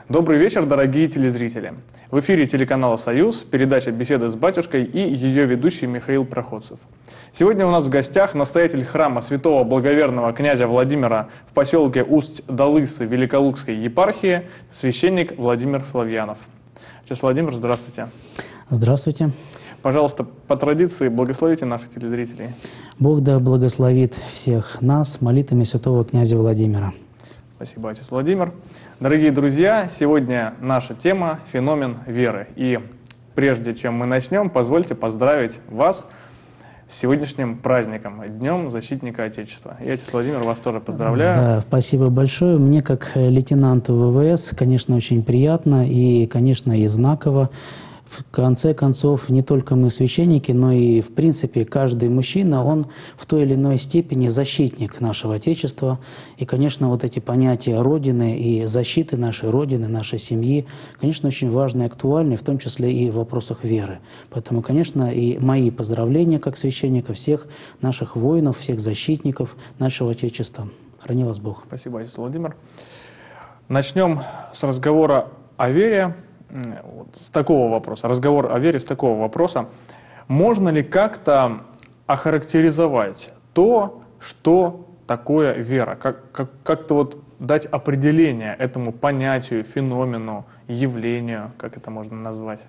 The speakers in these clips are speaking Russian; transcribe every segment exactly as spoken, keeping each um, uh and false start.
Добрый вечер, дорогие телезрители. В эфире телеканала «Союз», передача «Беседы с батюшкой» и ее ведущий Михаил Проходцев. Сегодня у нас в гостях настоятель храма святого благоверного князя Владимира в поселке Усть-Далысы Великолукской епархии, священник Владимир Флавьянов. Отец Владимир, здравствуйте. Здравствуйте. Пожалуйста, по традиции благословите наших телезрителей. Бог да благословит всех нас молитвами святого князя Владимира. Спасибо, отец Владимир. Дорогие друзья, сегодня наша тема – феномен веры. И прежде чем мы начнем, позвольте поздравить вас с сегодняшним праздником, Днем Защитника Отечества. И, отец Владимир, вас тоже поздравляю. Да, спасибо большое. Мне, как лейтенанту ВВС, конечно, очень приятно и, конечно, и знаково. В конце концов, не только мы священники, но и, в принципе, каждый мужчина, он в той или иной степени защитник нашего Отечества. И, конечно, вот эти понятия Родины и защиты нашей Родины, нашей семьи, конечно, очень важны и актуальны, в том числе и в вопросах веры. Поэтому, конечно, и мои поздравления как священника всех наших воинов, всех защитников нашего Отечества. Храни вас Бог. Спасибо, отец Владимир. Начнем с разговора о вере. Вот, с такого вопроса, разговор о вере с такого вопроса. Можно ли как-то охарактеризовать то, что такое вера? Как, как, как-то вот дать определение этому понятию, феномену, явлению, как это можно назвать?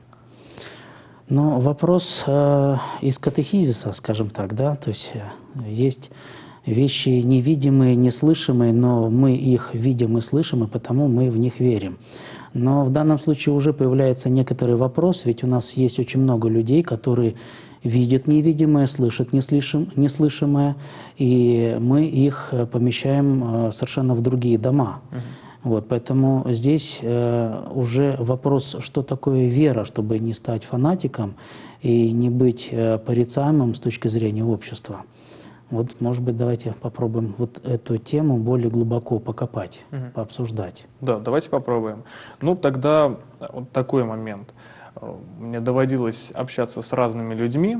Ну, вопрос э, из катехизиса, скажем так, да, то есть э, есть вещи невидимые, неслышимые, но мы их видим и слышим, и потому мы в них верим. Но в данном случае уже появляется некоторый вопрос, ведь у нас есть очень много людей, которые видят невидимое, слышат неслышимое, и мы их помещаем совершенно в другие дома. Uh-huh. Вот, поэтому здесь э, уже вопрос, что такое вера, чтобы не стать фанатиком и не быть э, порицаемым с точки зрения общества. Вот, может быть, давайте попробуем вот эту тему более глубоко покопать, угу. пообсуждать. Да, давайте попробуем. Ну, тогда вот такой момент. Мне доводилось общаться с разными людьми,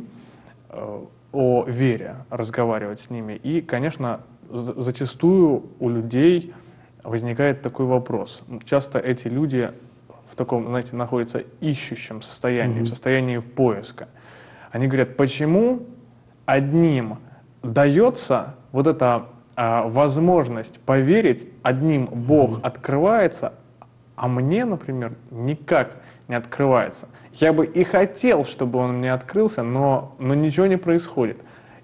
о вере разговаривать с ними. И, конечно, зачастую у людей возникает такой вопрос. Часто эти люди в таком, знаете, находятся ищущем состоянии, угу. в состоянии поиска. Они говорят, почему одним дается вот эта а, возможность поверить, одним Бог mm-hmm. открывается, а мне, например, никак не открывается. Я бы и хотел, чтобы он мне открылся, но, но ничего не происходит.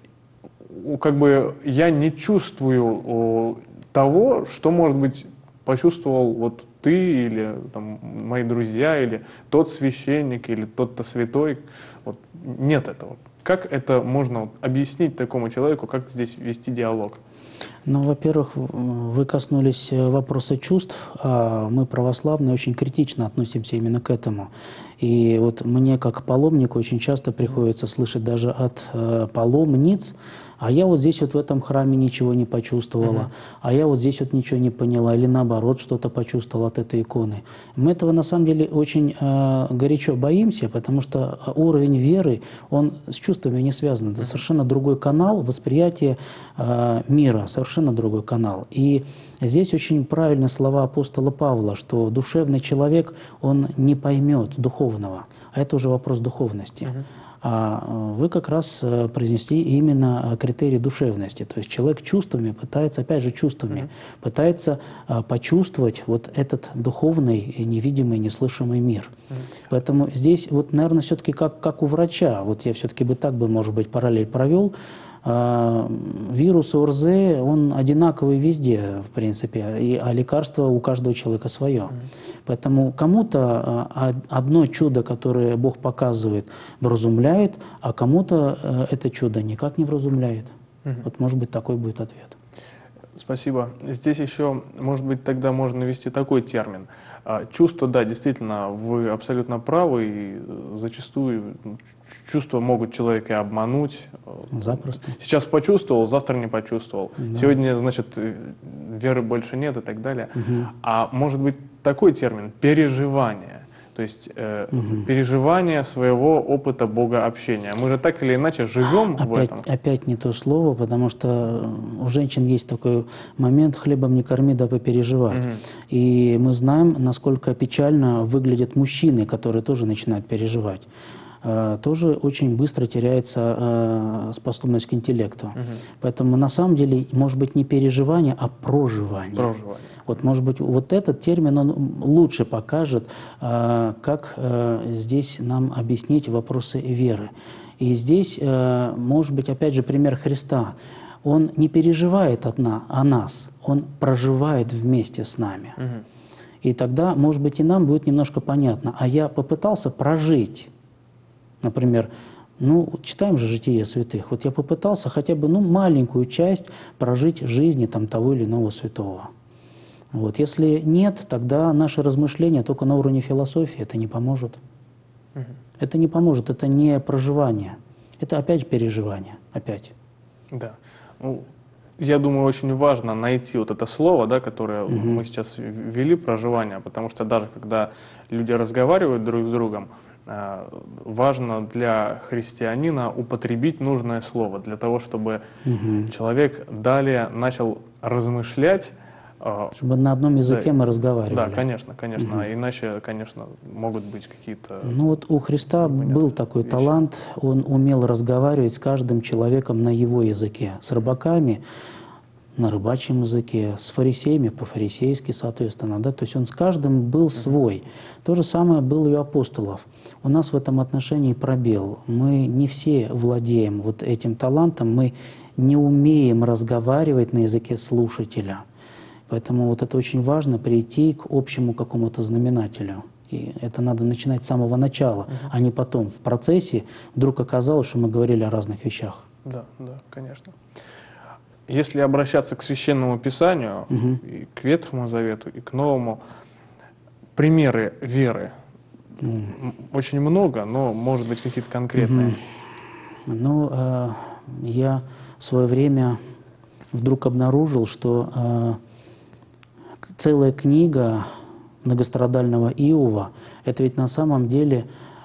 Как бы я не чувствую о, того, что, может быть, почувствовал вот ты или там, мои друзья, или тот священник, или тот-то святой. Вот, нет этого. Как это можно объяснить такому человеку, как здесь вести диалог? Ну, во-первых, вы коснулись вопроса чувств, а мы, православные, очень критично относимся именно к этому. И вот мне, как паломнику, очень часто приходится слышать даже от э, паломниц, а я вот здесь вот в этом храме ничего не почувствовала, uh-huh. а я вот здесь вот ничего не поняла, или наоборот что-то почувствовала от этой иконы. Мы этого на самом деле очень э, горячо боимся, потому что уровень веры, он с чувствами не связан. Это uh-huh. совершенно другой канал восприятия э, мира, совершенно другой канал. И здесь очень правильные слова апостола Павла, что душевный человек, он не поймет духовного, а это уже вопрос духовности. Uh-huh. А вы как раз произнесли именно критерий душевности. То есть человек чувствами пытается, опять же чувствами, mm-hmm. пытается почувствовать вот этот духовный, невидимый, неслышимый мир. Mm-hmm. Поэтому здесь, вот, наверное, все-таки как, как у врача, вот я все-таки бы так бы, может быть, параллель провел, вирус ОРЗ, он одинаковый везде, в принципе, и, а лекарство у каждого человека свое. Mm. Поэтому кому-то одно чудо, которое Бог показывает, вразумляет, а кому-то это чудо никак не вразумляет. Mm-hmm. Вот, может быть, такой будет ответ. Спасибо. Здесь еще, может быть, тогда можно навести такой термин. Чувства, да, действительно, вы абсолютно правы, и зачастую чувства могут человека обмануть. Запросто. Сейчас почувствовал, завтра не почувствовал. Да. Сегодня, значит, веры больше нет и так далее. Угу. А может быть такой термин – переживание. То есть э, Угу. переживание своего опыта богообщения. Мы же так или иначе живем в Опять, этом. опять не то слово, потому что у женщин есть такой момент «хлебом не корми, дабы переживать». Мгм. И мы знаем, насколько печально выглядят мужчины, которые тоже начинают переживать. Э, Тоже очень быстро теряется э, способность к интеллекту. Мгм. Поэтому на самом деле, может быть, не переживание, а проживание. Проживание. Вот, может быть, вот этот термин, он лучше покажет, э, как э, здесь нам объяснить вопросы веры. И здесь, э, может быть, опять же, пример Христа. Он не переживает одна, о нас, Он проживает вместе с нами. Мгм. И тогда, может быть, и нам будет немножко понятно. А я попытался прожить, например, ну, читаем же «Житие святых». Вот я попытался хотя бы, ну, маленькую часть прожить жизни там, того или иного святого. Вот. Если нет, тогда наши размышления только на уровне философии, это не поможет. Мгм. Это не поможет, это не проживание. Это опять переживание, опять. Да. Ну, я думаю, очень важно найти вот это слово, да, которое Мгм. мы сейчас в- ввели, проживание, потому что даже когда люди разговаривают друг с другом, э, важно для христианина употребить нужное слово для того, чтобы Мгм. человек далее начал размышлять. э, Чтобы на одном языке да, мы разговаривали. Да, конечно, конечно. Мгм. А иначе, конечно, могут быть какие-то... Ну вот у Христа непонятные был такой вещи. талант, он умел разговаривать с каждым человеком на его языке, с рыбаками на рыбачьем языке, с фарисеями по-фарисейски, соответственно, да, то есть он с каждым был свой. То же самое было и у апостолов. У нас в этом отношении пробел. Мы не все владеем вот этим талантом, мы не умеем разговаривать на языке слушателя. Поэтому вот это очень важно, прийти к общему какому-то знаменателю. И это надо начинать с самого начала, uh-huh. а не потом. В процессе вдруг оказалось, что мы говорили о разных вещах. Да, да, конечно. Если обращаться к Священному Писанию, uh-huh. и к Ветхому Завету, и к Новому, примеры веры uh-huh. очень много, но, может быть, какие-то конкретные. Uh-huh. Ну, э, я в свое время вдруг обнаружил, что э, целая книга многострадального Иова — это ведь на самом деле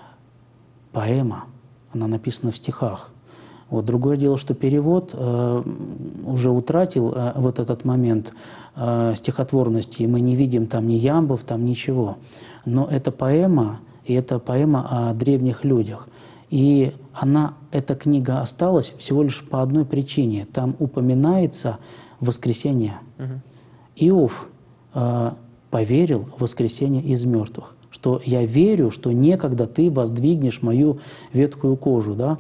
поэма, она написана в стихах. Вот. Другое дело, что перевод э, уже утратил э, вот этот момент э, стихотворности, и мы не видим там ни ямбов, там ничего. Но это поэма, и это поэма о древних людях. И она, эта книга осталась всего лишь по одной причине. Там упоминается воскресение. Угу. Иов э, поверил в воскресение из мертвых, что я верю, что некогда ты воздвигнешь мою ветхую кожу, да.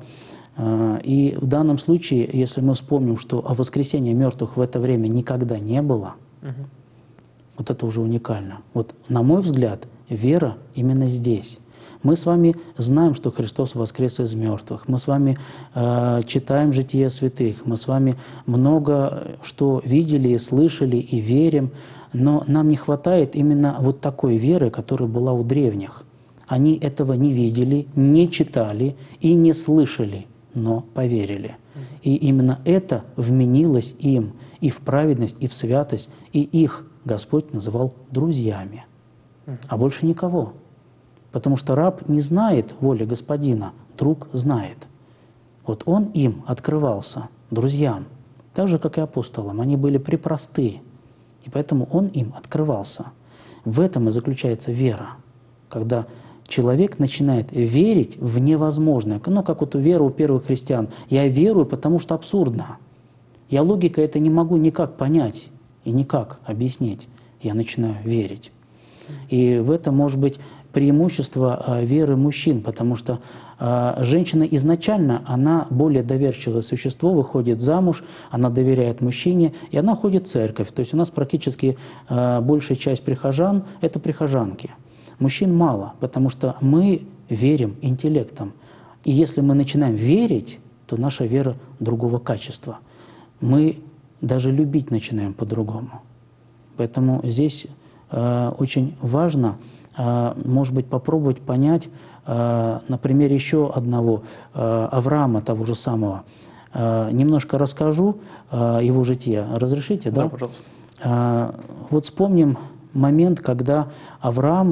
И в данном случае, если мы вспомним, что о воскресении мертвых в это время никогда не было, угу. вот это уже уникально. Вот, на мой взгляд, вера именно здесь. Мы с вами знаем, что Христос воскрес из мертвых. Мы с вами э, читаем «Житие святых». Мы с вами много что видели и слышали и верим. Но нам не хватает именно вот такой веры, которая была у древних. Они этого не видели, не читали и не слышали, но поверили. И именно это вменилось им и в праведность, и в святость, и их Господь называл друзьями, а больше никого. Потому что раб не знает воли Господина, друг знает. Вот он им открывался, друзьям, так же, как и апостолам. Они были препросты, и поэтому он им открывался. В этом и заключается вера, когда человек начинает верить в невозможное. Ну, как вот вера у первых христиан. Я верую, потому что абсурдно. Я логикой это не могу никак понять и никак объяснить. Я начинаю верить. И в этом может быть преимущество э, веры мужчин, потому что э, женщина изначально, она более доверчивое существо, выходит замуж, она доверяет мужчине, и она ходит в церковь. То есть у нас практически э, большая часть прихожан – это прихожанки. Мужчин мало, потому что мы верим интеллектом. И если мы начинаем верить, то наша вера другого качества. Мы даже любить начинаем по-другому. Поэтому здесь э, очень важно, э, может быть, попробовать понять э, на примере еще одного, э, Авраама, того же самого. Э, немножко расскажу э, его житие. Разрешите, да? Да, пожалуйста. Э, вот вспомним момент, когда Аврааму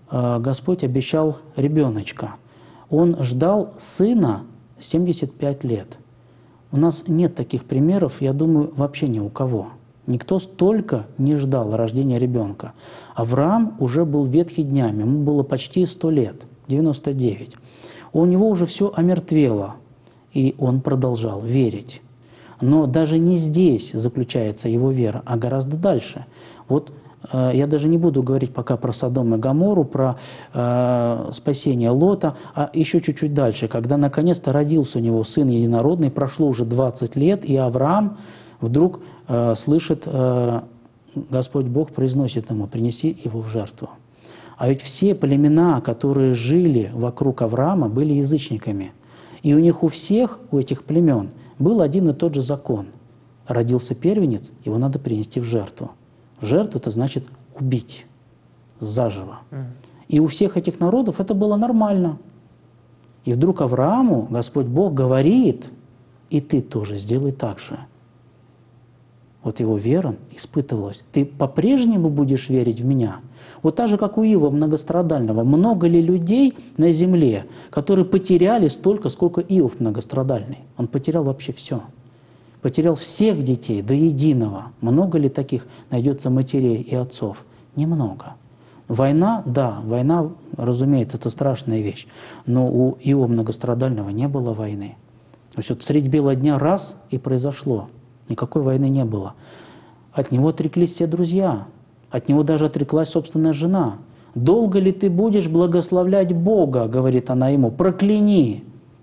э, Господь обещал ребеночка. Он ждал сына семьдесят пять лет. У нас нет таких примеров, я думаю, вообще ни у кого. Никто столько не ждал рождения ребенка. Авраам уже был ветхий днями, ему было почти сто лет, девяносто девять. У него уже все омертвело, и он продолжал верить. Но даже не здесь заключается его вера, а гораздо дальше. Вот э, я даже не буду говорить пока про Содом и Гоморру, про э, спасение Лота, а еще чуть-чуть дальше, когда наконец-то родился у него сын единородный, прошло уже двадцать лет, и Авраам вдруг э, слышит, э, Господь Бог произносит ему: «Принеси его в жертву». А ведь все племена, которые жили вокруг Авраама, были язычниками. И у них у всех, у этих племен, был один и тот же закон. Родился первенец, его надо принести в жертву. В жертву — это значит убить заживо. И у всех этих народов это было нормально. И вдруг Аврааму Господь Бог говорит: и ты тоже сделай так же. Вот его вера испытывалась. Ты по-прежнему будешь верить в меня? Вот так же, как у Иова многострадального. Много ли людей на земле, которые потеряли столько, сколько Иов многострадальный? Он потерял вообще все. Потерял всех детей до единого. Много ли таких найдется матерей и отцов? Немного. Война, да, война, разумеется, это страшная вещь. Но у Иова многострадального не было войны. То есть вот средь бела дня раз и произошло. Никакой войны не было. От него отреклись все друзья. От него даже отреклась собственная жена. «Долго ли ты будешь благословлять Бога?» — говорит она ему. «Прокляни!»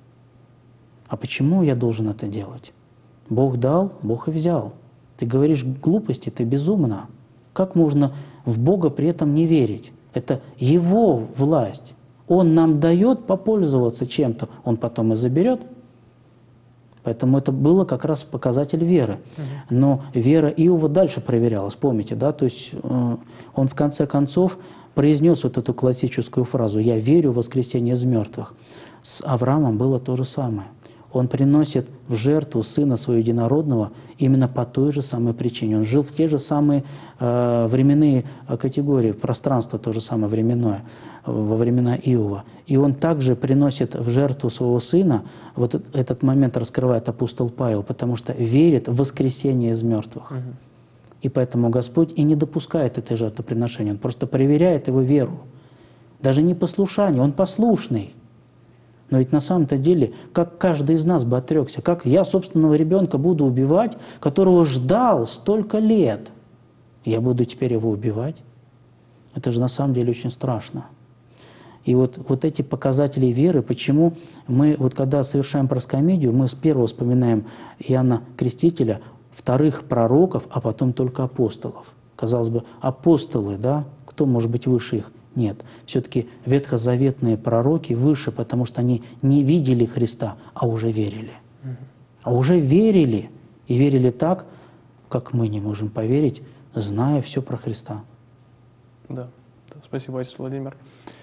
А почему я должен это делать? Бог дал, Бог и взял. Ты говоришь глупости, ты безумна. Как можно в Бога при этом не верить? Это Его власть. Он нам дает попользоваться чем-то, Он потом и заберет. Поэтому это было как раз показатель веры. Но вера Иова дальше проверялась, помните, да? То есть э, он в конце концов произнес вот эту классическую фразу «Я верю в воскресение из мертвых». С Авраамом было то же самое. Он приносит в жертву сына своего единородного именно по той же самой причине. Он жил в те же самые э, временные категории, пространство то же самое временное, во времена Иова. И он также приносит в жертву своего сына, вот этот момент раскрывает апостол Павел, потому что верит в воскресение из мертвых. Угу. И поэтому Господь и не допускает этой жертвоприношения, Он просто проверяет его веру. Даже не послушание, он послушный. Но ведь на самом-то деле, как каждый из нас бы отрекся, как я собственного ребенка буду убивать, которого ждал столько лет, я буду теперь его убивать? Это же на самом деле очень страшно. И вот, вот эти показатели веры, почему мы, вот когда совершаем проскомедию, мы с первого вспоминаем Иоанна Крестителя, вторых пророков, а потом только апостолов. Казалось бы, апостолы, да, кто может быть выше их? Нет. Все-таки ветхозаветные пророки выше, потому что они не видели Христа, а уже верили. А уже верили. И верили так, как мы не можем поверить, зная все про Христа. Да. Да. Спасибо, отец Владимир.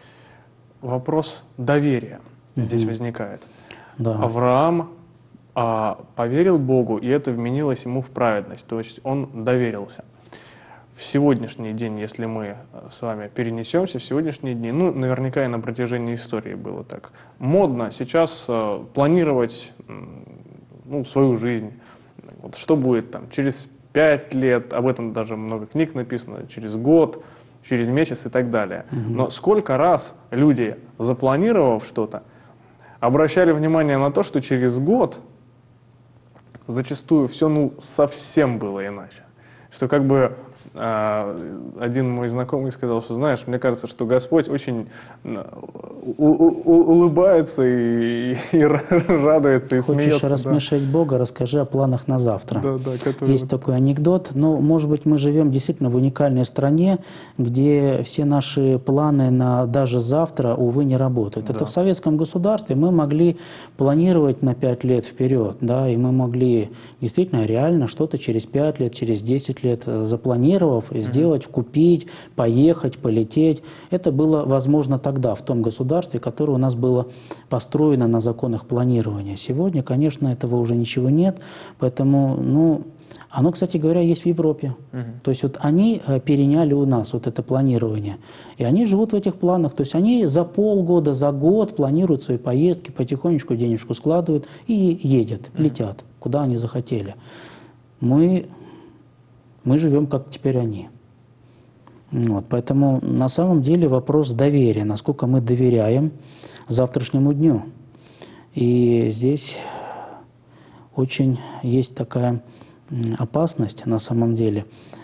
Вопрос доверия mm-hmm. здесь возникает. Да. Авраам а, поверил Богу, и это вменилось ему в праведность. То есть он доверился. В сегодняшний день, если мы с вами перенесемся в сегодняшние дни, ну, наверняка и на протяжении истории было так, модно сейчас э, планировать ну, свою жизнь. Вот что будет там через пять лет, об этом даже много книг написано, через год, через месяц и так далее. Mm-hmm. Но сколько раз люди, запланировав что-то, обращали внимание на то, что через год зачастую все ну, совсем было иначе. Что как бы один мой знакомый сказал, что, знаешь, мне кажется, что Господь очень улыбается и, и радуется, и Хочешь смеется. Хочешь рассмешить да. Бога, расскажи о планах на завтра. Да, да, который... Есть такой анекдот. Но, может быть, мы живем действительно в уникальной стране, где все наши планы на даже завтра, увы, не работают. Да. Это в советском государстве мы могли планировать на пять лет вперед, да, и мы могли действительно реально что-то через пять лет, через десять лет запланировать, сделать, mm-hmm. купить, поехать, полететь. Это было возможно тогда, в том государстве, которое у нас было построено на законах планирования. Сегодня, конечно, этого уже ничего нет, поэтому, ну, Оно, кстати говоря, есть в Европе. Uh-huh. То есть вот они переняли у нас вот это планирование. И они живут в этих планах. То есть они за полгода, за год планируют свои поездки, потихонечку денежку складывают и едят, uh-huh. летят, куда они захотели. Мы, мы живем, как теперь они. Вот, поэтому на самом деле вопрос доверия, насколько мы доверяем завтрашнему дню. И здесь очень есть такая опасность на самом деле.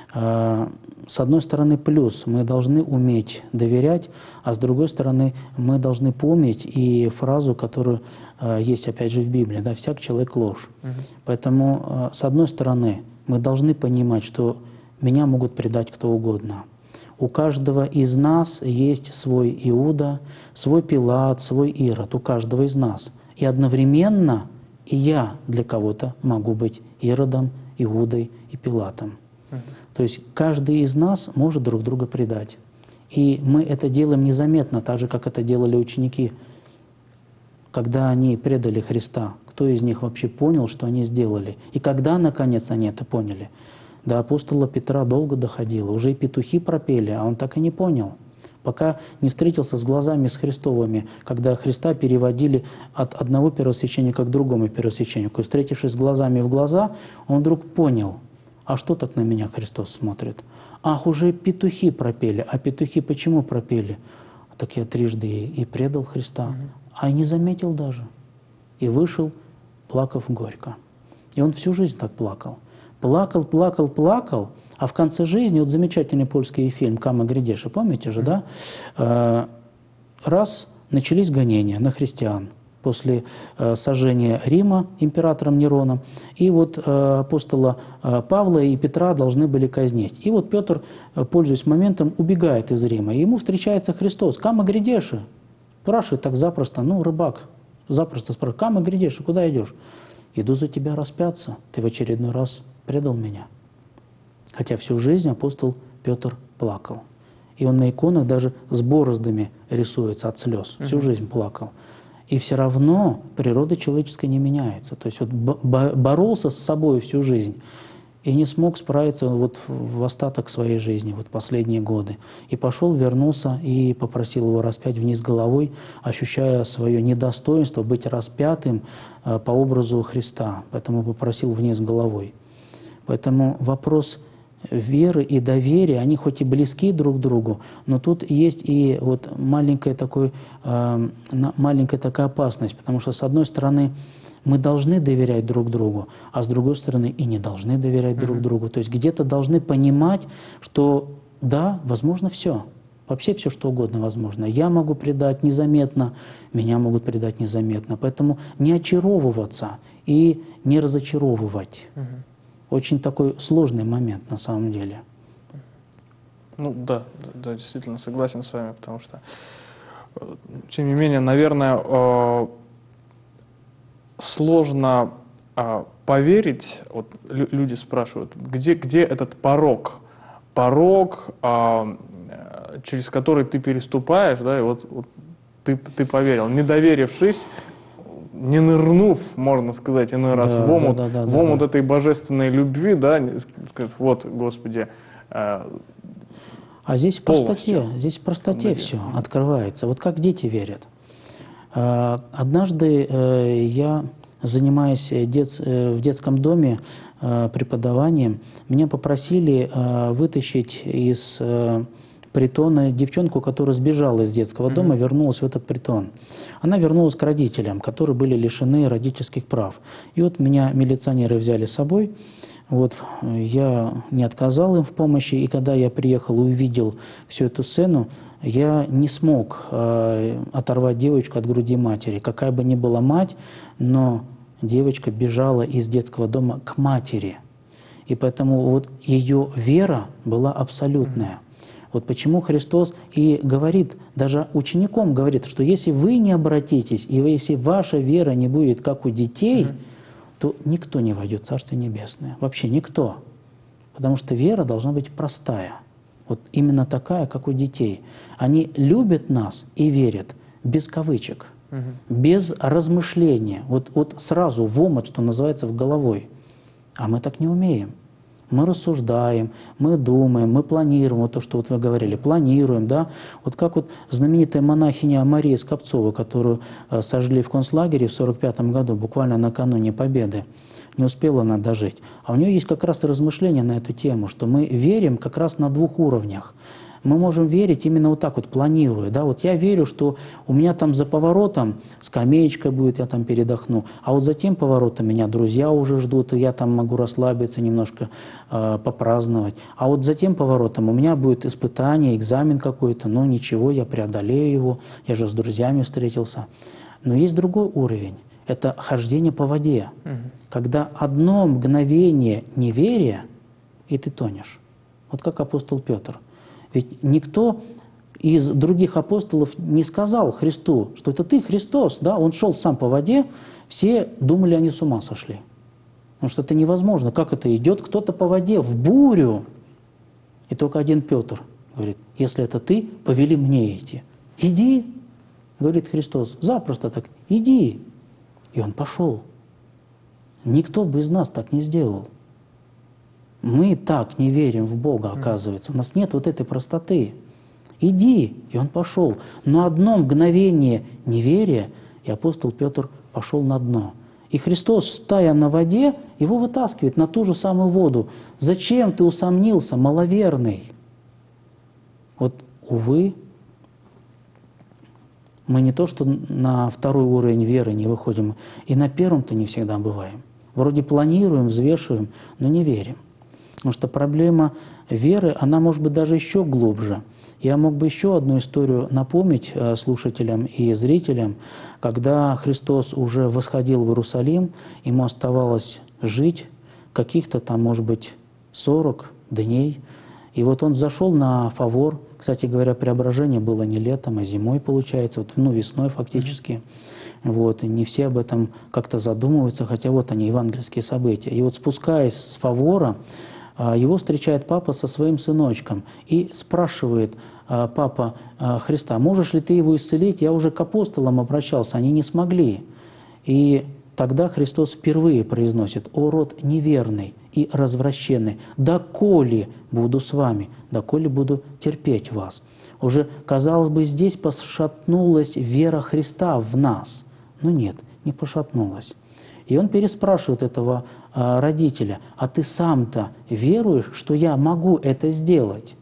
С одной стороны, плюс, мы должны уметь доверять, а с другой стороны, мы должны помнить и фразу, которую есть опять же в Библии, да, «всяк человек ложь». Угу. Поэтому, с одной стороны, мы должны понимать, что меня могут предать кто угодно. У каждого из нас есть свой Иуда, свой Пилат, свой Ирод, у каждого из нас. И одновременно и я для кого-то могу быть Иродом, Иудой и Пилатом. Uh-huh. То есть каждый из нас может друг друга предать. И мы это делаем незаметно, так же, как это делали ученики. Когда они предали Христа, кто из них вообще понял, что они сделали? И когда, наконец, они это поняли? До апостола Петра долго доходило, уже и петухи пропели, а он так и не понял. Пока не встретился с глазами с Христовыми, когда Христа переводили от одного первосвященника к другому первосвященнику. И встретившись с глазами в глаза, он вдруг понял, а что так на меня Христос смотрит? Ах, уже петухи пропели. А петухи почему пропели? Так я трижды и предал Христа, а не заметил даже. И вышел, плакав горько. И он всю жизнь так плакал. Плакал, плакал, плакал, а в конце жизни, вот замечательный польский фильм «Кама Гридеша», помните же, да? Э, раз начались гонения на христиан после э, сожжения Рима императором Нероном, и вот э, апостола э, Павла и Петра должны были казнить. И вот Петр, э, пользуясь моментом, убегает из Рима, и ему встречается Христос. «Кама Гридеша?» Спрашивает так запросто, ну, рыбак, запросто спрашивает: «Кама Гридеша, куда идешь?» «Иду за тебя распяться, ты в очередной раз предал меня». Хотя всю жизнь апостол Петр плакал. И он на иконах даже с бороздами рисуется от слез. Всю жизнь плакал. И все равно природа человеческая не меняется. То есть вот боролся с собой всю жизнь и не смог справиться вот в остаток своей жизни, вот последние годы. И пошел, вернулся и попросил его распять вниз головой, ощущая свое недостоинство быть распятым по образу Христа. Поэтому попросил вниз головой. Поэтому вопрос веры и доверия, они хоть и близки друг к другу, но тут есть и вот маленькая, такой, э, маленькая такая опасность, потому что, с одной стороны, мы должны доверять друг другу, а с другой стороны, и не должны доверять друг другу. То есть где-то должны понимать, что да, возможно все, вообще все что угодно возможно. Я могу предать незаметно, меня могут предать незаметно. Поэтому не очаровываться и не разочаровывать. Очень такой сложный момент на самом деле. Ну да, да, действительно согласен с вами, потому что, тем не менее, наверное, сложно поверить, вот люди спрашивают, где, где этот порог, порог, через который ты переступаешь, да, и вот, вот ты, ты поверил, не доверившись, не нырнув, можно сказать, иной раз да, в омут, да, да, да, в омут да, да. этой божественной любви, да, сказать, вот, Господи. Э, а здесь в простоте, здесь в простоте да, все да. открывается. Вот как дети верят. Однажды я, занимаясь дет, в детском доме преподаванием, меня попросили вытащить из притона девчонку, которая сбежала из детского дома, mm-hmm. вернулась в этот притон. Она вернулась к родителям, которые были лишены родительских прав. И вот меня милиционеры взяли с собой. Вот, я не отказал им в помощи, и когда я приехал и увидел всю эту сцену, я не смог э, оторвать девочку от груди матери. Какая бы ни была мать, но девочка бежала из детского дома к матери. И поэтому вот ее вера была абсолютная. Вот почему Христос и говорит, даже ученикам говорит, что если вы не обратитесь, и если ваша вера не будет как у детей, mm-hmm. то никто не войдет в Царствие Небесное. Вообще никто. Потому что вера должна быть простая. Вот именно такая, как у детей. Они любят нас и верят без кавычек, mm-hmm. без размышления. Вот, вот сразу в омут, что называется, в головой. А мы так не умеем. Мы рассуждаем, мы думаем, мы планируем, вот то, что вот вы говорили, планируем, да. Вот как вот знаменитая монахиня Мария Скопцова, которую э, сожгли в концлагере в сорок пятом году, буквально накануне Победы, не успела она дожить. А у нее есть как раз и размышления на эту тему, что мы верим как раз на двух уровнях. Мы можем верить именно вот так вот, планируя. Да? Вот я верю, что у меня там за поворотом скамеечка будет, я там передохну, а вот за тем поворотом меня друзья уже ждут, и я там могу расслабиться, немножко э, попраздновать. А вот за тем поворотом у меня будет испытание, экзамен какой-то, но ничего, я преодолею его, я же с друзьями встретился. Но есть другой уровень. Это хождение по воде, угу. Когда одно мгновение неверия, и ты тонешь. Вот как апостол Петр. Ведь никто из других апостолов не сказал Христу, что это ты, Христос. Да? Он шел сам по воде, все думали, они с ума сошли. Потому что это невозможно. Как это идет кто-то по воде в бурю? И только один Петр говорит, если это ты, повели мне идти. Иди, говорит Христос, запросто так, иди. И он пошел. Никто бы из нас так не сделал. Мы так не верим в Бога, оказывается. У нас нет вот этой простоты. Иди, и он пошел. Но одно мгновение неверия, и апостол Петр пошел на дно. И Христос, стоя на воде, его вытаскивает на ту же самую воду. Зачем ты усомнился, маловерный? Вот, увы, мы не то, что на второй уровень веры не выходим, и на первом-то не всегда бываем. Вроде планируем, взвешиваем, но не верим. Потому что проблема веры, она может быть даже еще глубже. Я мог бы еще одну историю напомнить слушателям и зрителям, когда Христос уже восходил в Иерусалим, ему оставалось жить каких-то там, может быть, сорок дней. И вот он зашел на фавор. Кстати говоря, преображение было не летом, а зимой, получается, вот, ну, весной фактически. Вот, и не все об этом как-то задумываются, хотя вот они, евангельские события. И вот спускаясь с фавора, его встречает папа со своим сыночком и спрашивает папа Христа, можешь ли ты его исцелить? Я уже к апостолам обращался, они не смогли. И тогда Христос впервые произносит, «О род неверный и развращенный, доколе буду с вами, доколе буду терпеть вас». Уже, казалось бы, здесь пошатнулась вера Христа в нас. Но нет, не пошатнулась. И он переспрашивает этого а, родителя, «А ты сам-то веруешь, что я могу это сделать?»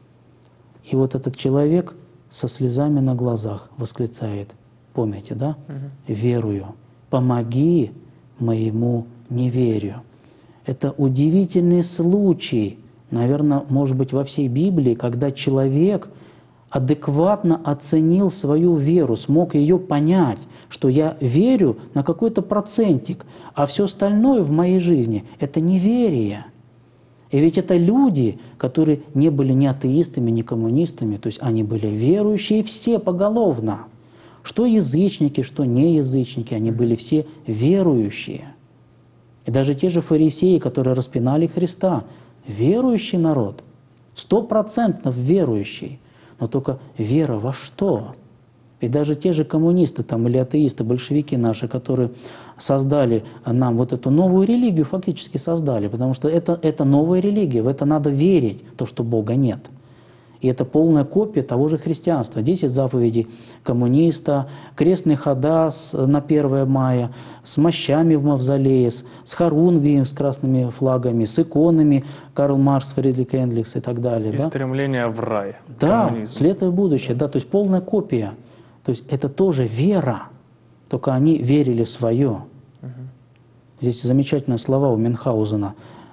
И вот этот человек со слезами на глазах восклицает, помните, да? Угу. «Верую, помоги моему неверию». Это удивительный случай, наверное, может быть, во всей Библии, когда человек адекватно оценил свою веру, смог ее понять, что я верю на какой-то процентик, а все остальное в моей жизни – это неверие. И ведь это люди, которые не были ни атеистами, ни коммунистами, то есть они были верующие все поголовно. Что язычники, что неязычники, они были все верующие. И даже те же фарисеи, которые распинали Христа, верующий народ, стопроцентно верующий. Но только вера во что? И даже те же коммунисты там, или атеисты, большевики наши, которые создали нам вот эту новую религию, фактически создали, потому что это, это новая религия, в это надо верить, то, что Бога нет. И это полная копия того же христианства. Десять заповедей коммуниста, крестные хода с, на первое мая, с мощами в мавзолее, с, с хорунгвием, с красными флагами, с иконами Карл Маркс, Фридрих Энгельс и так далее. И да? стремление в рай. Да, коммунизм. светлое будущее, да, то есть полная копия. То есть это тоже вера, только они верили в свое. Угу. Здесь замечательные слова у Мюнхгаузена.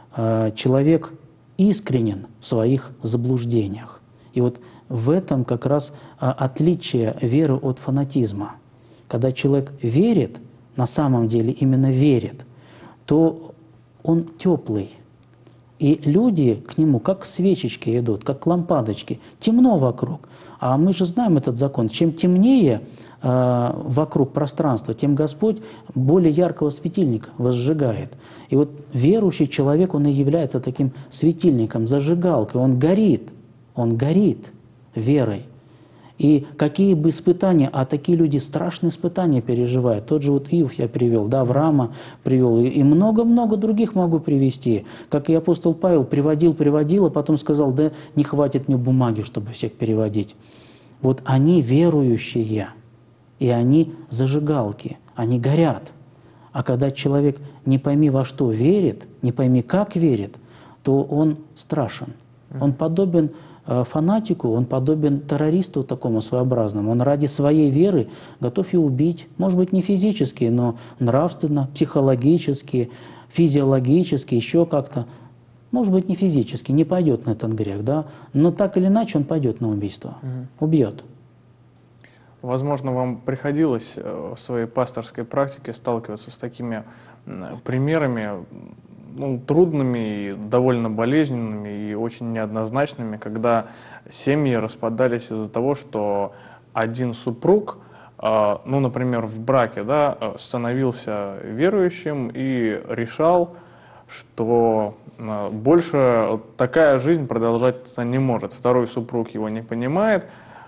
Человек искренен в своих заблуждениях. И вот в этом как раз отличие веры от фанатизма. Когда человек верит, на самом деле именно верит, то он теплый. И люди к нему как свечечки идут, как лампадочки. Темно вокруг. А мы же знаем этот закон. Чем темнее э, вокруг пространства, тем Господь более яркого светильника возжигает. И вот верующий человек, он и является таким светильником, зажигалкой. Он горит. Он горит верой. И какие бы испытания, а такие люди страшные испытания переживают. Тот же вот Иов я привел, да, Авраама привел, и много-много других могу привести. Как и апостол Павел приводил, приводил, а потом сказал, да не хватит мне бумаги, чтобы всех переводить. Вот они верующие, и они зажигалки, они горят. А когда человек не пойми во что верит, не пойми как верит, то он страшен. Он подобен э, фанатику, он подобен террористу такому своеобразному. Он ради своей веры готов ее убить. Может быть, не физически, но нравственно, психологически, физиологически, еще как-то. Может быть, не физически, не пойдет на этот грех, да? Но так или иначе он пойдет на убийство, угу. убьет. Возможно, вам приходилось в своей пасторской практике сталкиваться с такими примерами, ну, трудными и довольно болезненными и очень неоднозначными, когда семьи распадались из-за того, что один супруг, ну, например, в браке, да, становился верующим и решал, что больше такая жизнь продолжаться не может. Второй супруг его не понимает,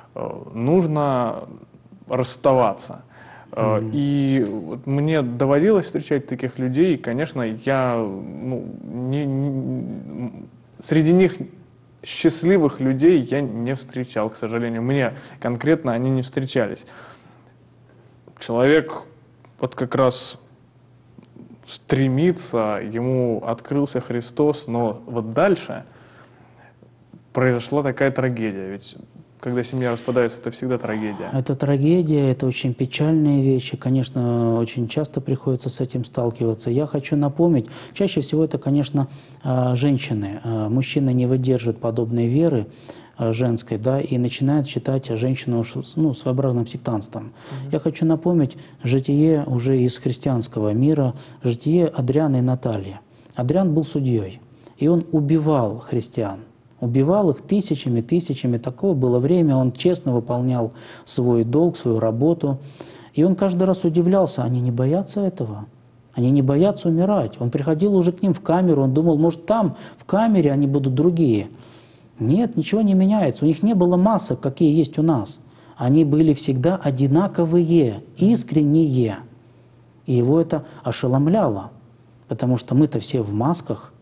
нужно расставаться. Mm-hmm. И вот мне доводилось встречать таких людей, и, конечно, я ну, не, не, среди них счастливых людей я не встречал, к сожалению. Мне конкретно они не встречались. Человек вот как раз стремится, ему открылся Христос, но вот дальше произошла такая трагедия. Ведь когда семья распадается, это всегда трагедия. Это трагедия, это очень печальные вещи. Конечно, очень часто приходится с этим сталкиваться. Я хочу напомнить, чаще всего это, конечно, женщины. Мужчины не выдерживают подобной веры женской, да, и начинают считать женщину ну, своеобразным сектантством. Угу. Я хочу напомнить житие уже из христианского мира, житие Адриана и Натальи. Адриан был судьей, и он убивал христиан. Убивал их тысячами, тысячами. Такое было время, он честно выполнял свой долг, свою работу. И он каждый раз удивлялся, они не боятся этого? Они не боятся умирать. Он приходил уже к ним в камеру, он думал, может, там, в камере, они будут другие. Нет, ничего не меняется. У них не было масок, какие есть у нас. Они были всегда одинаковые, искренние. И его это ошеломляло, потому что мы-то все в масках,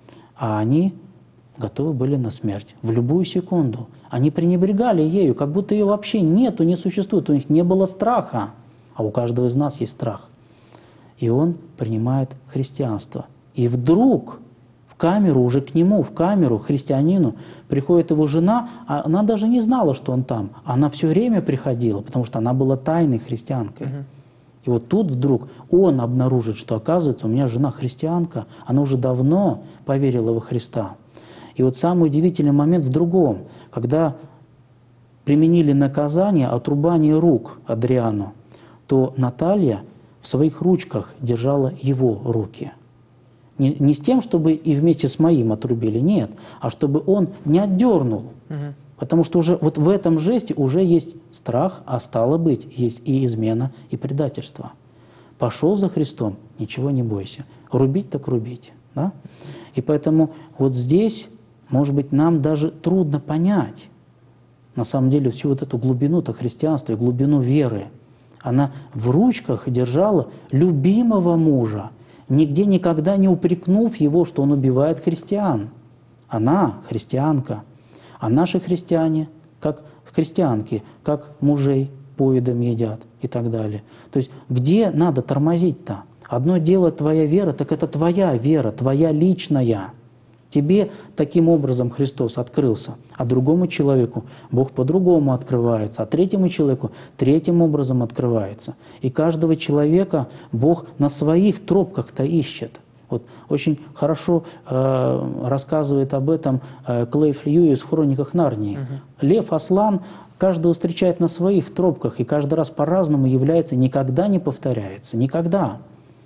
а они готовы были на смерть в любую секунду. Они пренебрегали ею, как будто ее вообще нету, не существует. У них не было страха, а у каждого из нас есть страх. И он принимает христианство. И вдруг в камеру, уже к нему, в камеру, к христианину, приходит его жена, а она даже не знала, что он там. Она все время приходила, потому что она была тайной христианкой. Угу. И вот тут вдруг он обнаружит, что, оказывается, у меня жена христианка, она уже давно поверила во Христа. И вот самый удивительный момент в другом, когда применили наказание отрубания рук Адриану, то Наталья в своих ручках держала его руки. Не, не с тем, чтобы и вместе с моим отрубили, нет, а чтобы он не отдернул. Угу. Потому что уже вот в этом жесте уже есть страх, а стало быть, есть и измена, и предательство. Пошел за Христом, ничего не бойся. Рубить так рубить. Да? И поэтому вот здесь, может быть, нам даже трудно понять, на самом деле, всю вот эту глубину-то христианства и глубину веры. Она в ручках держала любимого мужа, нигде никогда не упрекнув его, что он убивает христиан. Она христианка. А наши христиане, как христианки, как мужей поедом едят и так далее. То есть где надо тормозить-то? Одно дело твоя вера, так это твоя вера, твоя личная. Тебе таким образом Христос открылся, а другому человеку Бог по-другому открывается, а третьему человеку третьим образом открывается. И каждого человека Бог на своих тропках-то ищет. Вот очень хорошо э, рассказывает об этом э, Клейф Льюис в «Хрониках Нарнии». Угу. Лев Аслан каждого встречает на своих тропках, и каждый раз по-разному является, никогда не повторяется, никогда.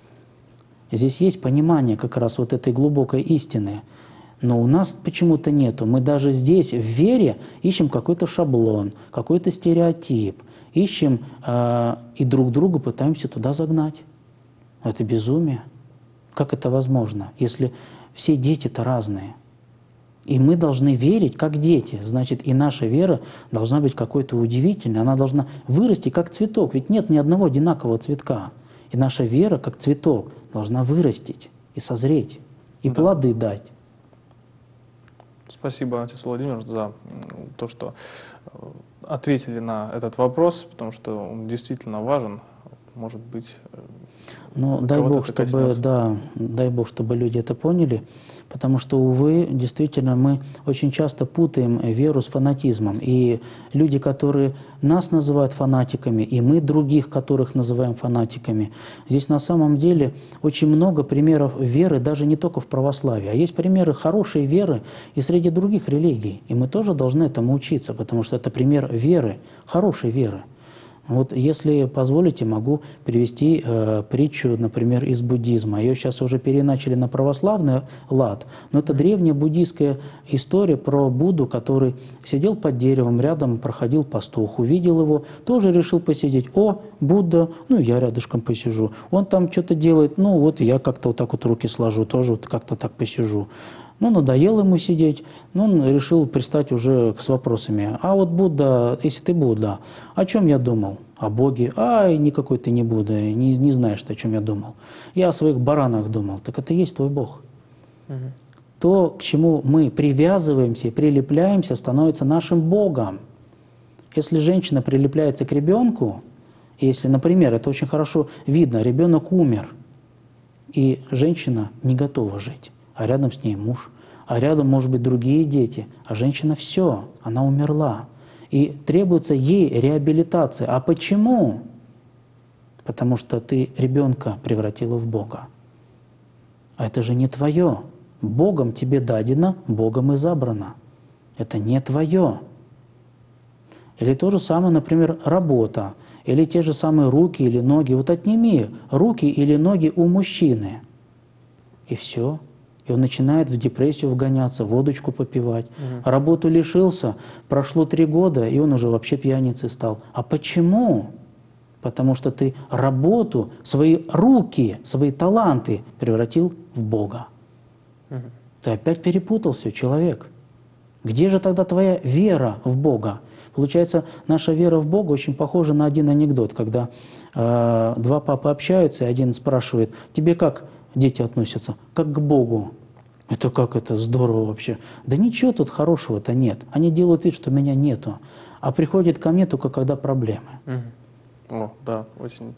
Здесь есть понимание как раз вот этой глубокой истины. Но у нас почему-то нету. Мы даже здесь, в вере, ищем какой-то шаблон, какой-то стереотип. Ищем э, и друг друга пытаемся туда загнать. Это безумие. Как это возможно, если все дети-то разные? И мы должны верить, как дети. Значит, и наша вера должна быть какой-то удивительной. Она должна вырасти, как цветок. Ведь нет ни одного одинакового цветка. И наша вера, как цветок, должна вырастить и созреть, и Да. плоды дать. Спасибо, отец Владимир, за то, что ответили на этот вопрос, потому что он действительно важен. Может быть, Ну, дай Бог, чтобы, да, дай Бог, чтобы люди это поняли, потому что, увы, действительно, мы очень часто путаем веру с фанатизмом. И люди, которые нас называют фанатиками, и мы других, которых называем фанатиками, здесь на самом деле очень много примеров веры, даже не только в православии, а есть примеры хорошей веры и среди других религий. И мы тоже должны этому учиться, потому что это пример веры, хорошей веры. Вот если позволите, могу привести э, притчу, например, из буддизма. Ее сейчас уже переначали на православный лад, но это древняя буддийская история про Будду, который сидел под деревом, рядом проходил пастух, увидел его, тоже решил посидеть. О, Будда, ну я рядышком посижу. Он там что-то делает, ну вот я как-то вот так вот руки сложу, тоже вот как-то так посижу. Ну, надоело ему сидеть, ну, он решил пристать уже с вопросами. А вот Будда, если ты Будда, о чем я думал? О Боге? Ай, никакой ты не Будда, не, не знаешь, о чем я думал. Я о своих баранах думал. Так это и есть твой Бог. Угу. То, к чему мы привязываемся и прилепляемся, становится нашим Богом. Если женщина прилепляется к ребенку, если, например, это очень хорошо видно, ребенок умер, и женщина не готова жить, а рядом с ней муж, а рядом, может быть, другие дети, а женщина все, она умерла. И требуется ей реабилитация. А почему? Потому что ты ребенка превратила в Бога. А это же не твое. Богом тебе дадено, Богом и забрано. Это не твое. Или то же самое, например, работа, или те же самые руки или ноги. Вот отними руки или ноги у мужчины, и все. И он начинает в депрессию вгоняться, водочку попивать. Угу. Работу лишился, прошло три года, и он уже вообще пьяницей стал. А почему? Потому что ты работу, свои руки, свои таланты превратил в Бога. Угу. Ты опять перепутал все, человек. Где же тогда твоя вера в Бога? Получается, наша вера в Бога очень похожа на один анекдот, когда э, два папы общаются, и один спрашивает: тебе как дети относятся? Как к Богу. Это как это здорово вообще. Да ничего тут хорошего-то нет. Они делают вид, что меня нету. А приходят ко мне только когда проблемы. Угу. О, да, очень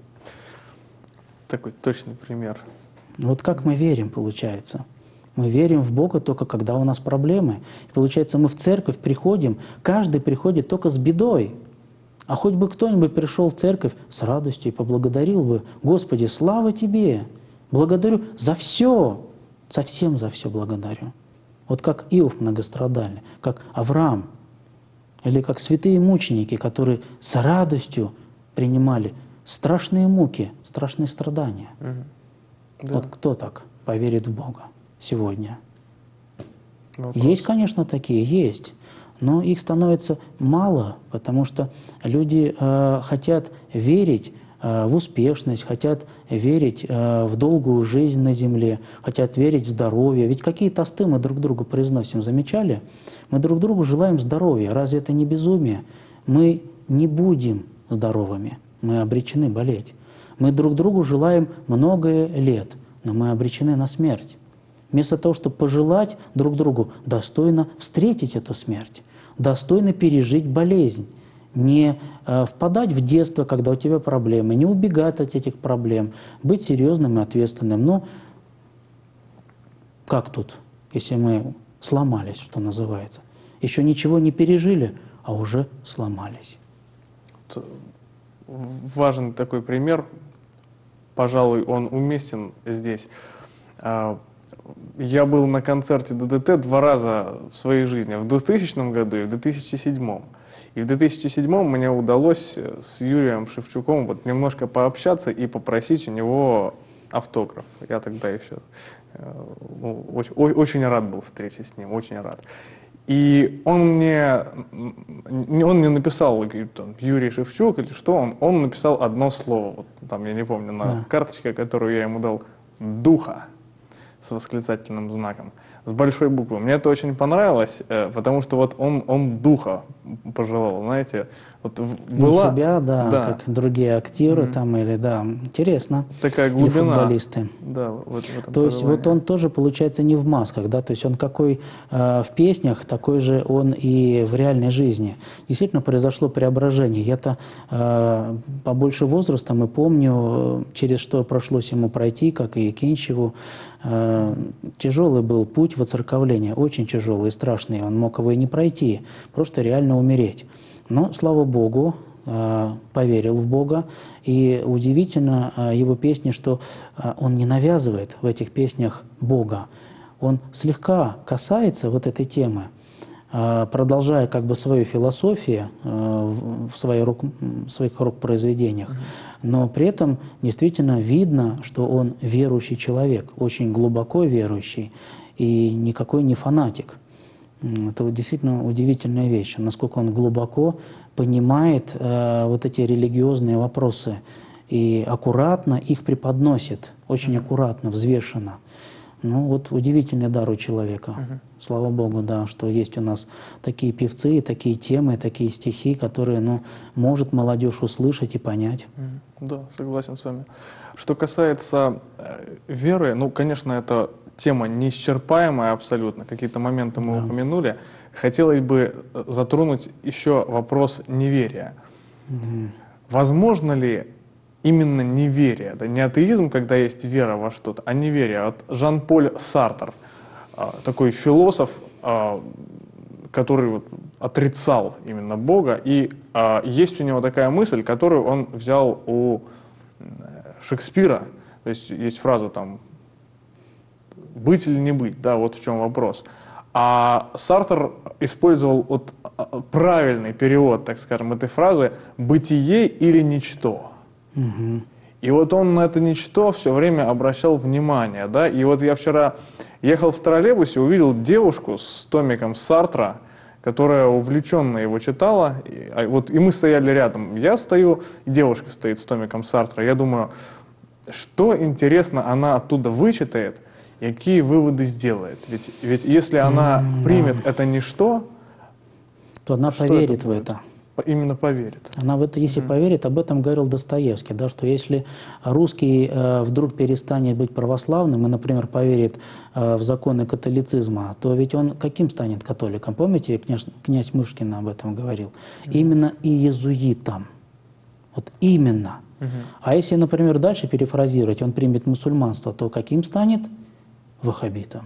такой точный пример. Вот как мы верим, получается. Мы верим в Бога только когда у нас проблемы. И получается, мы в церковь приходим, каждый приходит только с бедой. А хоть бы кто-нибудь пришел в церковь с радостью и поблагодарил бы: Господи, слава Тебе! Благодарю за все, совсем за все благодарю. Вот как Иов многострадальный, как Авраам, или как святые мученики, которые с радостью принимали страшные муки, страшные страдания. Угу. Да. Вот кто так поверит в Бога сегодня? Вопрос. Есть, конечно, такие, есть. Но их становится мало, потому что люди э, хотят верить в успешность, хотят верить в долгую жизнь на земле, хотят верить в здоровье. Ведь какие тосты мы друг другу произносим, замечали? Мы друг другу желаем здоровья. Разве это не безумие? Мы не будем здоровыми, мы обречены болеть. Мы друг другу желаем многое лет, но мы обречены на смерть. Вместо того, чтобы пожелать друг другу достойно встретить эту смерть, достойно пережить болезнь, не э, впадать в детство, когда у тебя проблемы, не убегать от этих проблем, быть серьезным и ответственным. Но как тут, если мы сломались, что называется? Еще ничего не пережили, а уже сломались. Важный такой пример, пожалуй, он уместен здесь. Я был на концерте ДДТ два раза в своей жизни, в двухтысячном году и в две тысячи седьмом. И в две тысячи седьмом мне удалось с Юрием Шевчуком вот немножко пообщаться и попросить у него автограф. Я тогда еще очень, очень рад был встрече с ним, очень рад. И он мне, он мне написал, там, Юрий Шевчук или что, он, он написал одно слово, вот, там, я не помню, на да. карточке, которую я ему дал: духа. с восклицательным знаком, с большой буквы. Мне это очень понравилось, потому что вот он, он духа пожелал, знаете. Вот была, не себя, да, да, как другие актеры mm-hmm. там, или, да, интересно. Такая глубина. Или футболисты. Да, вот в этом то есть пожелании. вот он тоже, получается, не в масках, да, то есть он какой э, в песнях, такой же он и в реальной жизни. Действительно произошло преображение. Я-то э, побольше возрастом и помню, через что пришлось ему пройти, как и Кенчеву. Э, тяжелый был путь воцерковления, очень тяжелый и страшный. Он мог его и не пройти, просто реально умереть. Но, слава Богу, поверил в Бога, и удивительно его песни, что он не навязывает в этих песнях Бога. Он слегка касается вот этой темы, продолжая как бы свою философию в своих рок-произведениях, но при этом действительно видно, что он верующий человек, очень глубоко верующий и никакой не фанатик. Это вот действительно удивительная вещь, насколько он глубоко понимает э, вот эти религиозные вопросы и аккуратно их преподносит, очень mm-hmm. аккуратно, взвешенно. Ну вот удивительный дар у человека. Mm-hmm. Слава Богу, да, что есть у нас такие певцы, такие темы, такие стихи, которые, ну, может молодежь услышать и понять. Mm-hmm. Да, согласен с вами. Что касается э, веры, ну, конечно, это тема неисчерпаемая абсолютно, какие-то моменты мы да. упомянули. Хотелось бы затронуть еще вопрос неверия. Mm-hmm. Возможно ли именно неверие, да, не атеизм, когда есть вера во что-то, а неверие? Вот Жан-Поль Сартр, такой философ, который вот отрицал именно Бога, и есть у него такая мысль, которую он взял у Шекспира, то есть есть фраза там «быть или не быть», да, вот в чем вопрос. А Сартр использовал вот правильный перевод, так скажем, этой фразы «бытие или ничто». Угу. И вот он на это ничто все время обращал внимание, да, и вот я вчера ехал в троллейбусе, увидел девушку с томиком Сартра, которая увлеченно его читала, и, вот, и мы стояли рядом, я стою, и девушка стоит с томиком Сартра, я думаю, что интересно она оттуда вычитает, и какие выводы сделает. Ведь, ведь если она mm, примет да. это ничто, то она поверит это в это. Именно поверит. Она в это, если mm. поверит, об этом говорил Достоевский, да, что если русский э, вдруг перестанет быть православным и, например, поверит э, в законы католицизма, то ведь он каким станет католиком? Помните, князь, князь Мышкин об этом говорил? Mm. Именно и иезуитом. Вот именно. Mm-hmm. А если, например, дальше перефразировать, он примет мусульманство, то каким станет? Ваххабитом.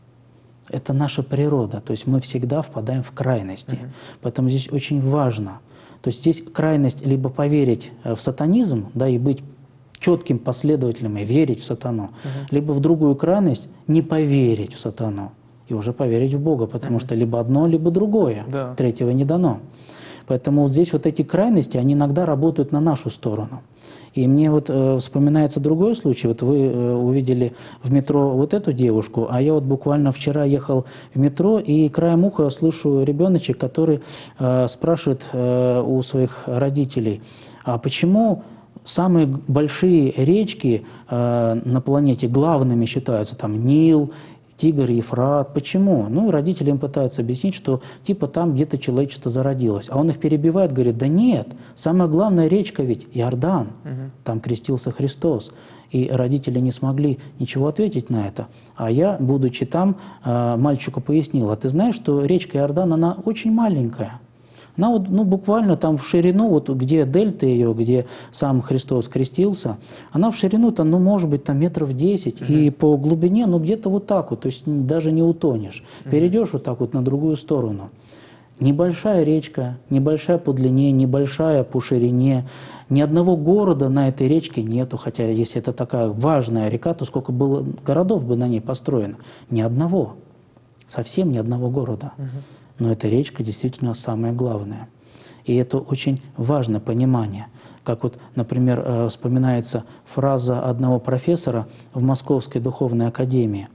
Это наша природа, то есть мы всегда впадаем в крайности. Uh-huh. Поэтому здесь очень важно. То есть здесь крайность либо поверить в сатанизм, да, и быть четким последователем и верить в сатану, uh-huh. либо в другую крайность не поверить в сатану и уже поверить в Бога, потому uh-huh. что либо одно, либо другое, да. Третьего не дано. Поэтому вот здесь вот эти крайности, они иногда работают на нашу сторону. И мне вот э, вспоминается другой случай. Вот вы э, увидели в метро вот эту девушку, а я вот буквально вчера ехал в метро, и краем уха слышу ребеночек, который э, спрашивает э, у своих родителей, а почему самые большие речки э, на планете главными считаются, там Нил, Тигр, Ефрат. Почему? Ну, родители им пытаются объяснить, что типа там где-то человечество зародилось. А он их перебивает, говорит, да нет, самая главная речка ведь Иордан. Угу. Там крестился Христос. И родители не смогли ничего ответить на это. А я, будучи там, мальчику пояснил, а ты знаешь, что речка Иордан, она очень маленькая. Она вот, ну, буквально там в ширину, вот где дельта ее, где сам Христос крестился, она в ширину-то, ну, может быть, там метров десять, uh-huh. и по глубине, ну, где-то вот так вот, то есть даже не утонешь. Uh-huh. Перейдешь вот так вот на другую сторону. Небольшая речка, небольшая по длине, небольшая по ширине. Ни одного города на этой речке нету, хотя если это такая важная река, то сколько было городов бы на ней построено? Ни одного. Совсем ни одного города. Uh-huh. Но эта речка действительно самое главное. И это очень важное понимание. Как вот, например, вспоминается фраза одного профессора в Московской духовной академии.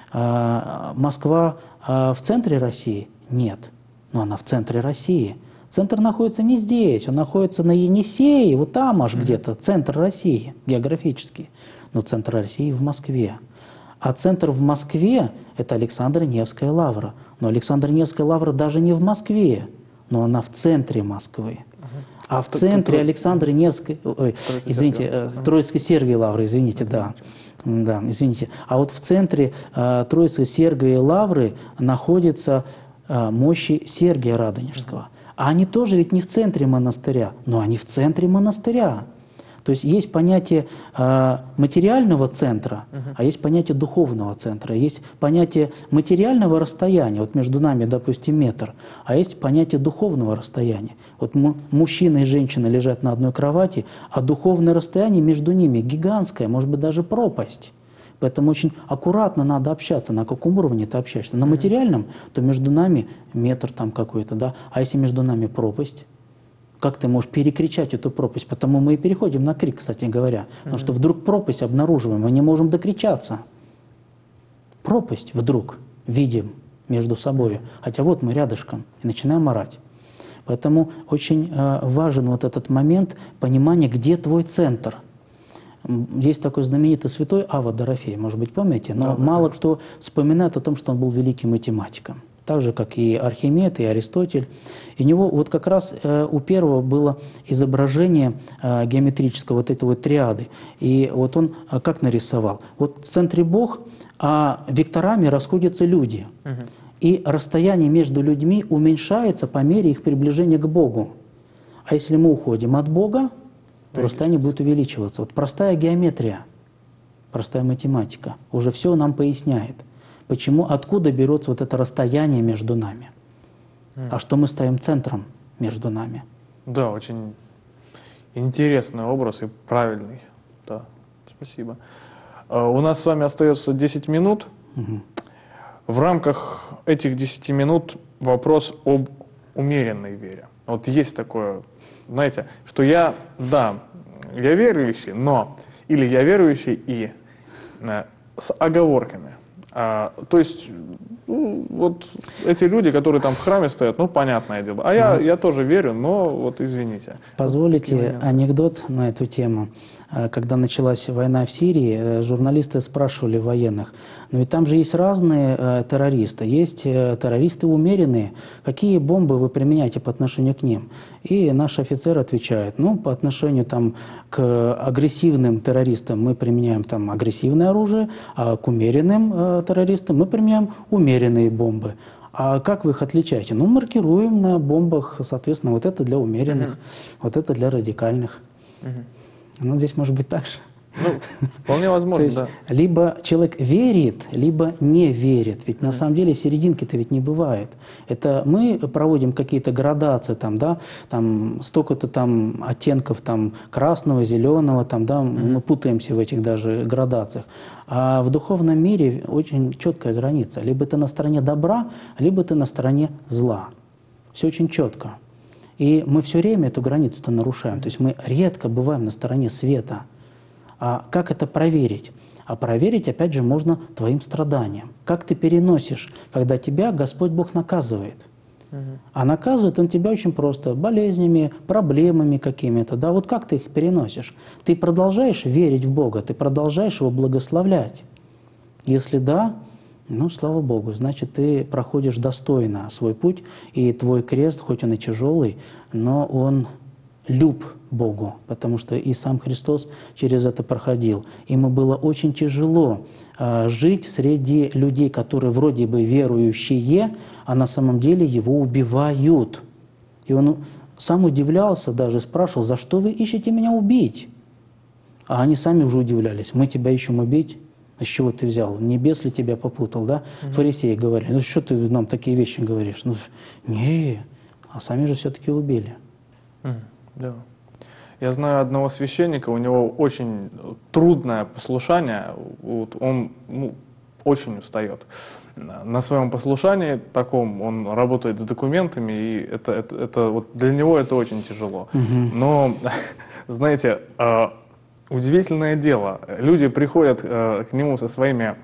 «Москва в центре России?» Нет, но она в центре России. Центр находится не здесь, он находится на Енисее, вот там аж mm-hmm. где-то, центр России географический. Но центр России в Москве. А центр в Москве – это Александро-Невская лавра. Но Александро-Невская лавра даже не в Москве, но она в центре Москвы. А в центре Александро-Невской, ой, извините, Троицко-Сергиевой лавры, извините, да, да, извините. А вот в центре э, Троицко-Сергиевой лавры находятся э, мощи Сергия Радонежского. А они тоже ведь не в центре монастыря, но они в центре монастыря. То есть есть понятие э, материального центра, uh-huh. а есть понятие духовного центра. Есть понятие материального расстояния, вот между нами, допустим, метр, а есть понятие духовного расстояния. Вот мы, мужчина и женщина лежат на одной кровати, а духовное расстояние между ними гигантское, может быть, даже пропасть. Поэтому очень аккуратно надо общаться, на каком уровне ты общаешься. На материальном, то между нами метр там какой-то, да, а если между нами пропасть? Как ты можешь перекричать эту пропасть? Потому мы и переходим на крик, кстати говоря. Mm-hmm. Потому что вдруг пропасть обнаруживаем, мы не можем докричаться. Пропасть вдруг видим между собой. Хотя вот мы рядышком и начинаем орать. Поэтому очень э, важен вот этот момент понимания, где твой центр. Есть такой знаменитый святой Ава Дорофей, может быть, помните? Но да, мало кто вспоминает о том, что он был великим математиком. Так же, как и Архимед, и Аристотель. И у него вот как раз э, у первого было изображение э, геометрического вот этой вот триады. И вот он э, как нарисовал? Вот в центре Бог, а векторами расходятся люди. Угу. И расстояние между людьми уменьшается по мере их приближения к Богу. А если мы уходим от Бога, то расстояние будет увеличиваться. Вот простая геометрия, простая математика уже все нам поясняет. Почему, откуда берется вот это расстояние между нами? Mm. А что мы ставим центром между нами? Да, очень интересный образ и правильный. Да, спасибо. Uh, у нас с вами остается десять минут. Mm-hmm. В рамках этих десяти минут вопрос об умеренной вере. Вот есть такое, знаете, что я, да, я верующий, но, или я верующий и э, с оговорками. А, то есть, ну, вот эти люди, которые там в храме стоят, ну, понятное дело. А я, я тоже верю, но вот извините. Позволите вот анекдот на эту тему. Когда началась война в Сирии, журналисты спрашивали военных, ну и там же есть разные э, террористы, есть э, террористы умеренные, какие бомбы вы применяете по отношению к ним? И наш офицер отвечает, ну, по отношению там, к агрессивным террористам мы применяем там, агрессивное оружие, а к умеренным э, террористам мы применяем умеренные бомбы. А как вы их отличаете? Ну, маркируем на бомбах, соответственно, вот это для умеренных, uh-huh. вот это для радикальных. Uh-huh. Ну, здесь может быть так же. Ну, вполне возможно, То есть, да. Либо человек верит, либо не верит. Ведь mm. на самом деле серединки-то ведь не бывает. Это мы проводим какие-то градации, там, да, там столько-то там оттенков там, красного, зеленого, там, да, mm. мы путаемся в этих даже градациях. А в духовном мире очень четкая граница. Либо ты на стороне добра, либо ты на стороне зла. Все очень четко. И мы все время эту границу-то нарушаем. То есть мы редко бываем на стороне света. А как это проверить? А проверить, опять же, можно твоим страданием. Как ты переносишь, когда тебя Господь Бог наказывает? Угу. А наказывает Он тебя очень просто. Болезнями, проблемами какими-то. Да, вот как ты их переносишь? Ты продолжаешь верить в Бога, ты продолжаешь Его благословлять? Если да, ну, слава Богу, значит, ты проходишь достойно свой путь, и твой крест, хоть он и тяжелый, но он люб Богу, потому что и сам Христос через это проходил. Ему было очень тяжело э, жить среди людей, которые вроде бы верующие, а на самом деле его убивают. И он сам удивлялся, даже спрашивал, за что вы ищете меня убить? А они сами уже удивлялись, мы тебя ищем убить? А с чего ты взял? Небес ли тебя попутал, да? Mm-hmm. Фарисеи говорили, ну что ты нам такие вещи говоришь? Ну, не, а сами же все-таки убили. Mm-hmm. Да. Я знаю одного священника, у него очень трудное послушание, вот он ну, очень устает. На своем послушании таком он работает с документами, и это, это, это, вот для него это очень тяжело. Mm-hmm. Но, знаете, удивительное дело, люди приходят к нему со своими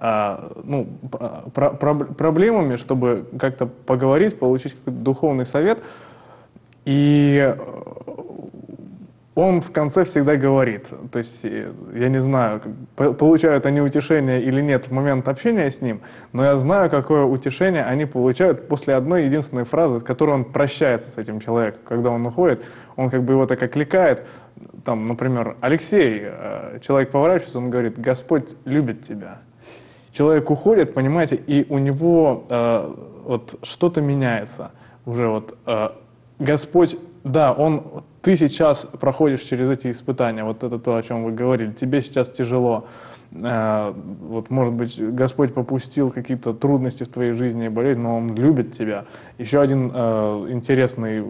ну, про, про, проблемами, чтобы как-то поговорить, получить какой-то духовный совет, и он в конце всегда говорит, то есть, я не знаю, получают они утешение или нет в момент общения с ним, но я знаю, какое утешение они получают после одной единственной фразы, с которой он прощается с этим человеком. Когда он уходит, он как бы его так окликает, там, например, Алексей, человек поворачивается, он говорит: Господь любит тебя. Человек уходит, понимаете, и у него э, вот что-то меняется. Уже вот э, Господь, да, он, ты сейчас проходишь через эти испытания, вот это то, о чем вы говорили, тебе сейчас тяжело. Э, вот, может быть, Господь попустил какие-то трудности в твоей жизни и болезнь, но Он любит тебя. Еще один э, интересный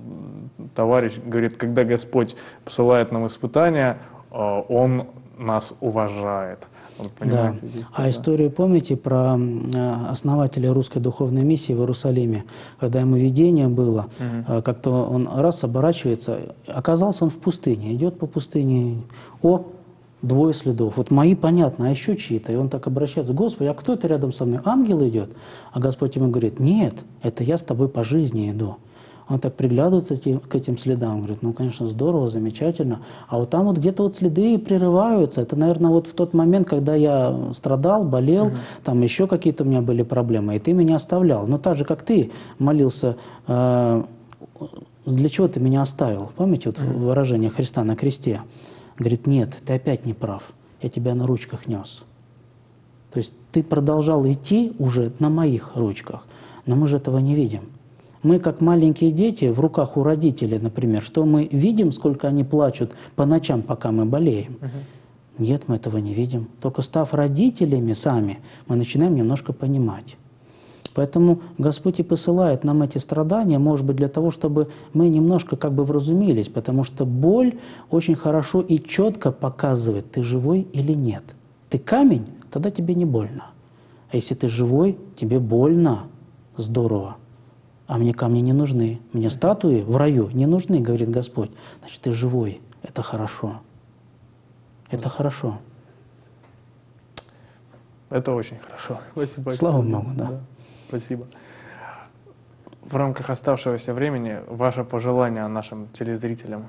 товарищ говорит: когда Господь посылает нам испытания, э, Он нас уважает. Вот, да. Здесь, а да. историю помните про основателя русской духовной миссии в Иерусалиме, когда ему видение было, угу. как-то он раз оборачивается, оказался он в пустыне, идет по пустыне, о, двое следов, вот мои понятно, а еще чьи-то, и он так обращается: Господи, а кто это рядом со мной, ангел идет? А Господь ему говорит: нет, это я с тобой по жизни иду. Он так приглядывается к этим следам, говорит: ну, конечно, здорово, замечательно. А вот там вот где-то вот следы прерываются. Это, наверное, вот в тот момент, когда я страдал, болел, угу. там еще какие-то у меня были проблемы, и ты меня оставлял. Но так же, как ты молился, э, для чего ты меня оставил? Помните вот угу. выражение Христа на кресте? Говорит: нет, ты опять не прав, я тебя на ручках нес. То есть ты продолжал идти уже на моих ручках, но мы же этого не видим. Мы, как маленькие дети, в руках у родителей, например, что мы видим, сколько они плачут по ночам, пока мы болеем? Uh-huh. Нет, мы этого не видим. Только став родителями сами, мы начинаем немножко понимать. Поэтому Господь и посылает нам эти страдания, может быть, для того, чтобы мы немножко как бы вразумились, потому что боль очень хорошо и четко показывает, ты живой или нет. Ты камень, тогда тебе не больно. А если ты живой, тебе больно. Здорово. А мне камни не нужны, мне статуи в раю не нужны, говорит Господь. Значит, ты живой, это хорошо. Это хорошо. Это очень хорошо. Спасибо. Слава Богу, да. да. Спасибо. В рамках оставшегося времени ваше пожелание нашим телезрителям?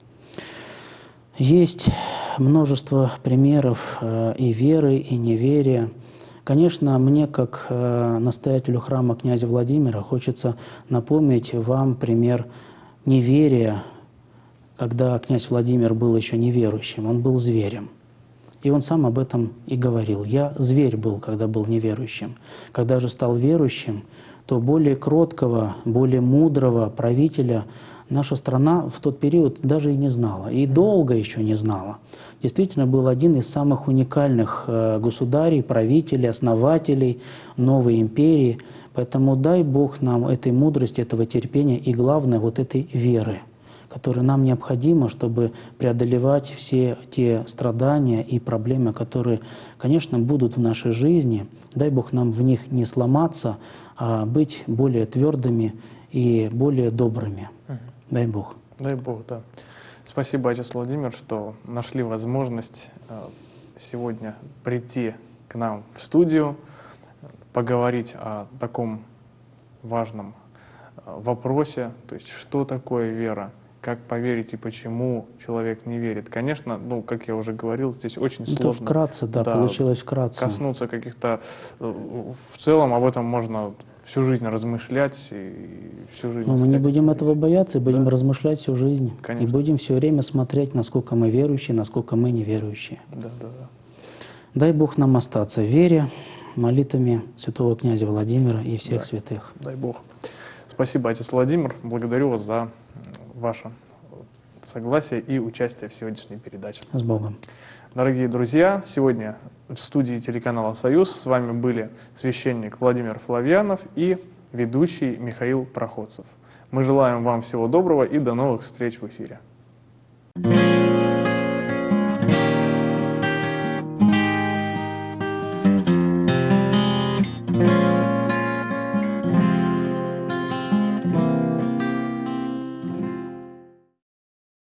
Есть множество примеров э, и веры, и неверия. Конечно, мне, как э, настоятелю храма князя Владимира, хочется напомнить вам пример неверия, когда князь Владимир был еще неверующим, он был зверем. И он сам об этом и говорил. «Я зверь был, когда был неверующим. Когда же стал верующим, то более кроткого, более мудрого правителя наша страна в тот период даже и не знала, и долго еще не знала». Действительно, был один из самых уникальных государей, правителей, основателей новой империи. Поэтому дай Бог нам этой мудрости, этого терпения и, главное, вот этой веры, которая нам необходима, чтобы преодолевать все те страдания и проблемы, которые, конечно, будут в нашей жизни. Дай Бог нам в них не сломаться, а быть более твердыми и более добрыми. Угу. Дай Бог. Дай Бог, да. Спасибо, отец Владимир, что нашли возможность сегодня прийти к нам в студию, поговорить о таком важном вопросе, то есть что такое вера, как поверить и почему человек не верит. Конечно, ну, как я уже говорил, здесь очень Это сложно. Вкратце, да, да, получилось вкратце. Коснуться каких-то... В целом об этом можно всю жизнь размышлять и всю жизнь... Но мы не будем этого бояться, и будем да? размышлять всю жизнь. Конечно. И будем все время смотреть, насколько мы верующие, насколько мы неверующие. Да, да, да. Дай Бог нам остаться в вере, молитвами святого князя Владимира и всех да. святых. Дай Бог. Спасибо, отец Владимир. Благодарю вас за ваше согласие и участие в сегодняшней передаче. С Богом. Дорогие друзья, сегодня в студии телеканала «Союз» с вами были священник Владимир Флавьянов и ведущий Михаил Проходцев. Мы желаем вам всего доброго и до новых встреч в эфире.